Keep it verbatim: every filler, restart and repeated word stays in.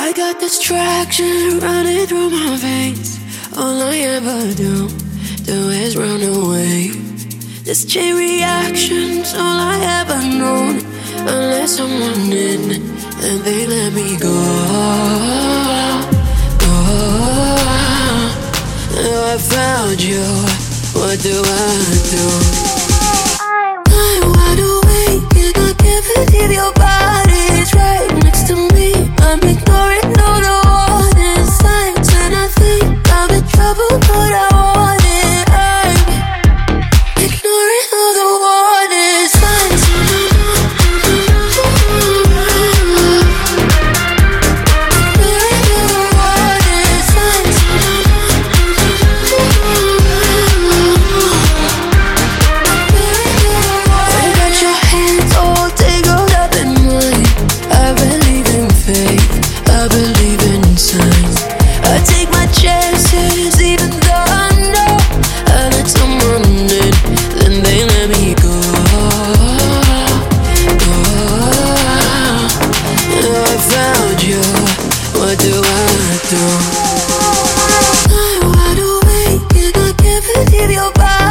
I got this traction running through my veins. All I ever do, do is run away. This chain reaction's all I ever known. Unless someone in, then they let me go. Go. Now I found you, what do I do? I'm wide awake and I can't believe your body's right next to me. I'm ignoring all the warning signs, and I think I'm in trouble, but I want it. I'm ignoring all the warning signs. Ignoring all the warning signs. You got your hands all tangled up in mine. I believe in fate, I believe in signs. I take my chances even though I know I let someone in, then they let me go. Go. Now I found you, what do I do? I'm wide awake and I can't believe your body